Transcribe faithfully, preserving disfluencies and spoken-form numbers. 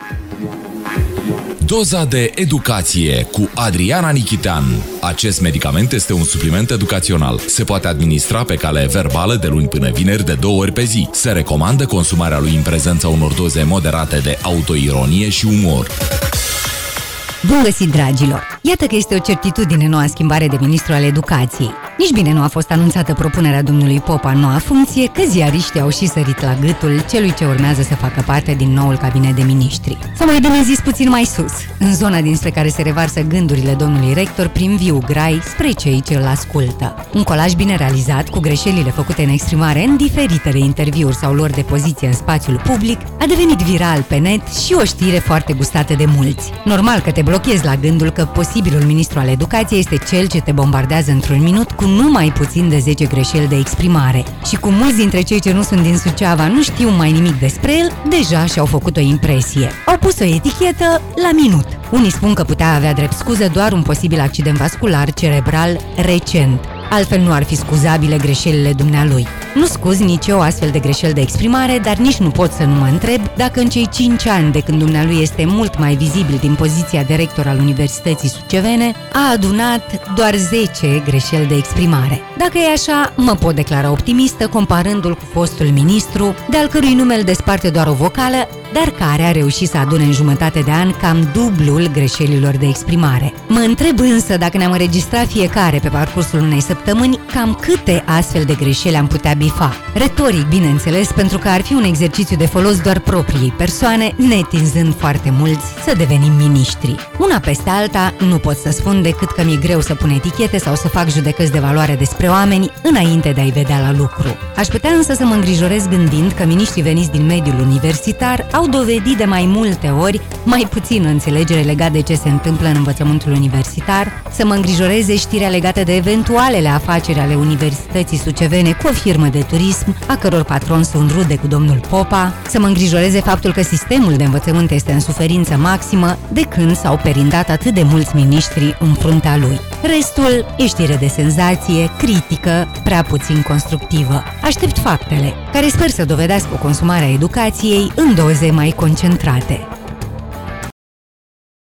Doza de educație cu Adriana Nichitean. Acest medicament este un supliment educațional. Se poate administra pe cale verbală de luni până vineri de două ori pe zi. Se recomandă consumarea lui în prezența unor doze moderate de autoironie și umor. Bun găsit, dragilor! Iată că este o certitudine noua schimbare de ministru al educației. Nici bine nu a fost anunțată propunerea domnului Popa în noua funcție, că ziariștii au și sărit la gâtul celui ce urmează să facă parte din noul cabinet de miniștri. Sau mai bine zis puțin mai sus, în zona dinspre care se revarsă gândurile domnului rector prin viu grai spre cei ce îl ascultă. Un colaj bine realizat, cu greșelile făcute în exprimare în diferitele interviuri sau luări de poziție în spațiul public, a devenit viral pe net și o știre foarte gustată de mulți. Normal că te blochezi la gândul că posibilul ministru al educației este cel ce te bombardează într-un minut cu numai puțin de zece greșeli de exprimare. Și cu mulți dintre cei ce nu sunt din Suceava nu știu mai nimic despre el, deja și-au făcut o impresie. Au pus o etichetă la minut. Unii spun că putea avea drept scuză doar un posibil accident vascular cerebral recent. Altfel nu ar fi scuzabile greșelile dumnealui. Nu scuz nici eu astfel de greșeli de exprimare, dar nici nu pot să nu mă întreb dacă în cei cinci ani de când dumnealui este mult mai vizibil din poziția de rector al Universității Sucevene, a adunat doar zece greșeli de exprimare. Dacă e așa, mă pot declara optimistă comparându-l cu fostul ministru, de-al cărui nume îl desparte doar o vocală, dar care a reușit să adune în jumătate de an cam dublul greșelilor de exprimare. Mă întreb însă dacă ne-am înregistrat fiecare pe parcursul unei săptămâni, cam câte astfel de greșeli am putea bifa. Retoric, bineînțeles, pentru că ar fi un exercițiu de folos doar propriei persoane, netinzând foarte mulți să devenim miniștri. Una peste alta, nu pot să spun decât că mi-e greu să pun etichete sau să fac judecăți de valoare despre oameni înainte de a-i vedea la lucru. Aș putea însă să mă îngrijorez gândind că miniștrii veniți din mediul universitar au dovedit de mai multe ori mai puțin înțelegere legat de ce se întâmplă în învățământul universitar, să mă îngrijoreze știrea legată de eventualele afaceri ale Universității Sucevene cu o firmă de turism, a căror patroni sunt rude cu domnul Popa, să mă îngrijoreze faptul că sistemul de învățământ este în suferință maximă de când s-au perindat atât de mulți miniștri în fruntea lui. Restul e știre de senzație, critică, prea puțin constructivă. Aștept faptele, care sper să dovedească o consumare a educației în doze mai concentrate.